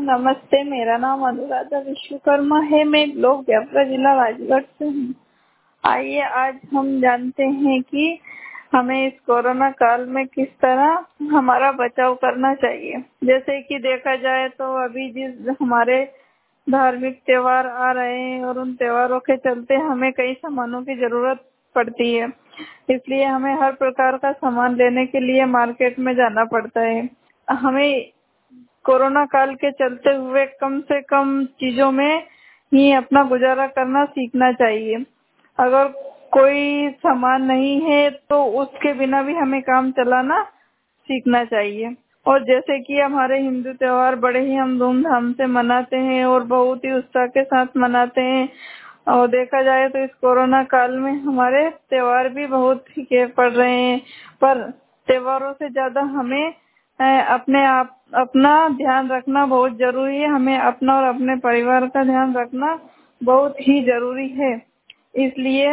नमस्ते, मेरा नाम अनुराधा विश्वकर्मा है। मैं ब्लॉक जयपुरा जिला राजगढ़ से हूँ। आइए आज हम जानते हैं कि हमें इस कोरोना काल में किस तरह हमारा बचाव करना चाहिए। जैसे कि देखा जाए तो अभी जिस हमारे धार्मिक त्योहार आ रहे हैं और उन त्योहारों के चलते हमें कई सामानों की जरूरत पड़ती है, इसलिए हमें हर प्रकार का सामान लेने के लिए मार्केट में जाना पड़ता है। हमें कोरोना काल के चलते हुए कम से कम चीजों में ही अपना गुजारा करना सीखना चाहिए। अगर कोई सामान नहीं है तो उसके बिना भी हमें काम चलाना सीखना चाहिए। और जैसे कि हमारे हिंदू त्योहार बड़े ही हम धूमधाम से मनाते हैं और बहुत ही उत्साह के साथ मनाते हैं। और देखा जाए तो इस कोरोना काल में हमारे त्योहार भी बहुत फीके पड़ रहे हैं, पर त्योहारों से ज्यादा हमें अपने आप अपना ध्यान रखना बहुत जरूरी है। हमें अपना और अपने परिवार का ध्यान रखना बहुत ही जरूरी है। इसलिए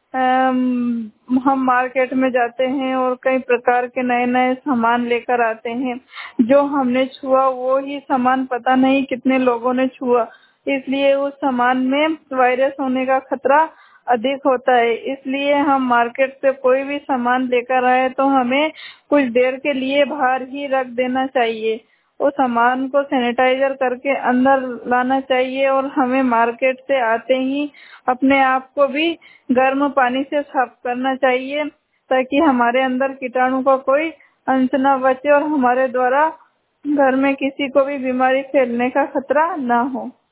हम मार्केट में जाते हैं और कई प्रकार के नए नए सामान लेकर आते हैं। जो हमने छुआ वो ही सामान पता नहीं कितने लोगों ने छुआ, इसलिए उस सामान में वायरस होने का खतरा अधिक होता है। इसलिए हम मार्केट से कोई भी सामान लेकर आए तो हमें कुछ देर के लिए बाहर ही रख देना चाहिए। उस सामान को सैनिटाइजर करके अंदर लाना चाहिए और हमें मार्केट से आते ही अपने आप को भी गर्म पानी से साफ करना चाहिए, ताकि हमारे अंदर कीटाणु का कोई अंश न बचे और हमारे द्वारा घर में किसी को भी बीमारी फैलने का खतरा न हो।